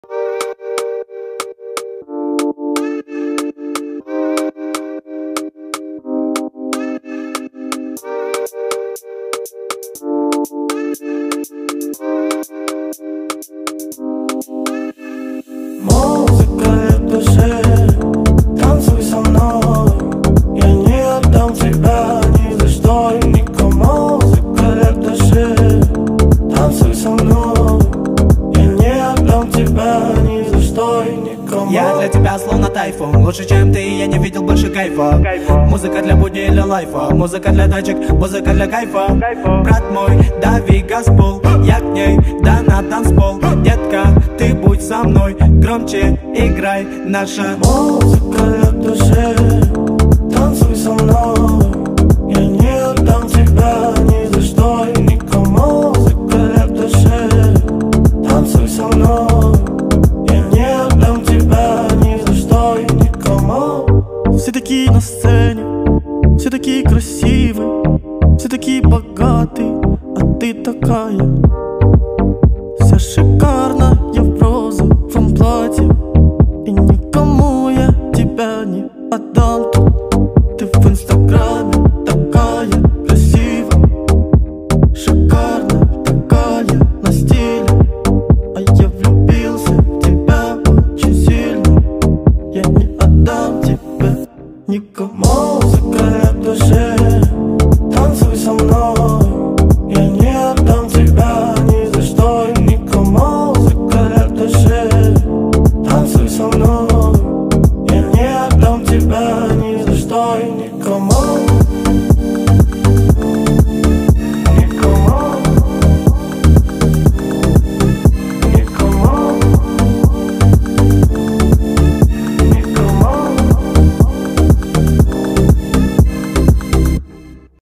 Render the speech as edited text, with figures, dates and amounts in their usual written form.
Музыка лет души, танцуй со мной. Я не отдам тебя ни за что и никому. Музыка лет души, танцуй со мной. Я не отдам тебя ни за что и никому. Я для тебя словно тайфун, лучше чем ты, я не видел больше кайфа. Музыка для будни или лайфа, музыка для тачек, музыка для кайфа. Брат мой, дави газпол, я к ней, да на танцпол. Детка, ты будь со мной, громче играй наша музыка лет души, танцуй со мной.